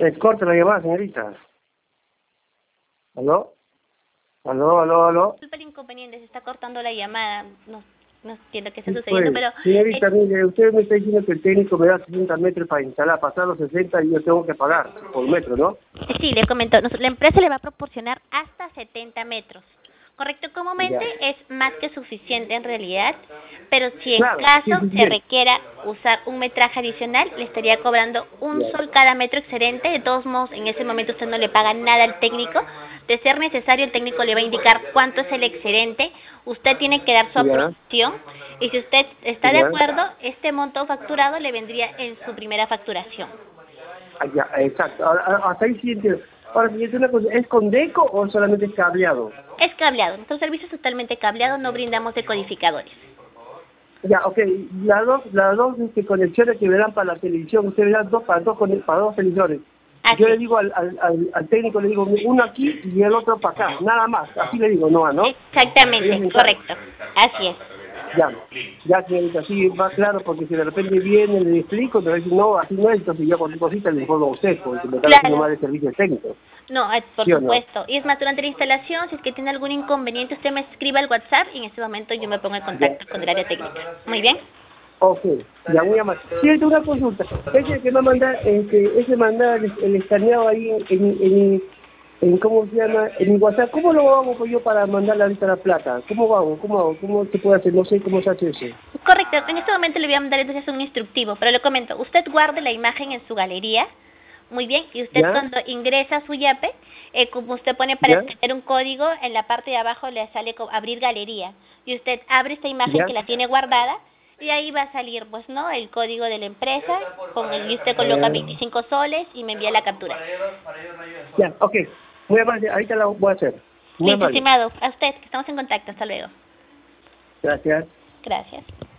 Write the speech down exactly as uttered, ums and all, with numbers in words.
Eh, corta la llamada, señorita. ¿Aló? ¿Aló, aló, aló? Disculpe el inconveniente, se está cortando la llamada. No, no entiendo qué está Sí, sucediendo, pues, pero... señorita, eh, mire, usted me está diciendo que el técnico me da sesenta metros para instalar, pasar los sesenta y yo tengo que pagar por metro, ¿no? sí, le comento, nos- la empresa le va a proporcionar hasta setenta metros. Correcto, comúnmente Ya. es más que suficiente en realidad, pero si en Claro, sí, caso sí, se bien. requiera usar un metraje adicional, le estaría cobrando un Ya. sol cada metro excedente. De todos modos, en ese momento usted no le paga nada al técnico. De ser necesario, el técnico le va a indicar cuánto es el excedente. Usted tiene que dar su Ya, aprobación y si usted está de ya. acuerdo, este monto facturado le vendría en su primera facturación. Ah, ya, exacto. Ahora, ah, hasta ahí sí entiendo. Ahora, señorita, una cosa, ¿es con deco o solamente es cableado? Es cableado. Nuestro servicio es totalmente cableado, no brindamos decodificadores. Ya, ok, las dos, las dos este, conexiones que verán para la televisión, usted verá dos para dos, conexiones para dos televisores. Yo Así le es. digo al, al, al, al técnico, le digo, uno aquí y el otro para acá, nada más, así le digo, no, ¿no? Ellos se Exactamente, encargan. correcto. Así es. Ya, ya señorita, así va claro, porque si de repente viene, le explico, me va a decir, no, así no es, entonces yo cualquier cosita le informo a usted, porque me están haciendo Claro. mal el servicio técnico, No, eh, por ¿sí o no? supuesto. Y es más, durante la instalación, si es que tiene algún inconveniente, usted me escriba al WhatsApp y en ese momento yo me pongo en Ya, contacto con el área técnica. Muy bien. ok, ya muy amable. Sí, hay una consulta, ese que me manda, este, ese manda el, el escaneado ahí en, en, en, ¿cómo se llama? En mi WhatsApp, ¿cómo lo hago pues, yo para mandarle ahorita la plata? ¿Cómo vamos? ¿Cómo hago? ¿Cómo se puede hacer? No sé cómo se hace eso. Correcto. En este momento le voy a mandar entonces un instructivo, pero le comento, usted guarde la imagen en su galería. Muy bien, y usted ¿Ya? cuando ingresa a su yape, eh, como usted pone para ¿Ya? escanear un código, en la parte de abajo le sale co- abrir galería. Y usted abre esta imagen ¿Ya? que la tiene guardada y ahí va a salir, pues, ¿no? El código de la empresa, con el, y usted coloca Eh, veinticinco soles y me envía la captura. ya, ok. Muy amable, ahorita lo voy a hacer. Muy Listo, amable. estimado. A usted, que estamos en contacto. Hasta luego. Gracias. Gracias.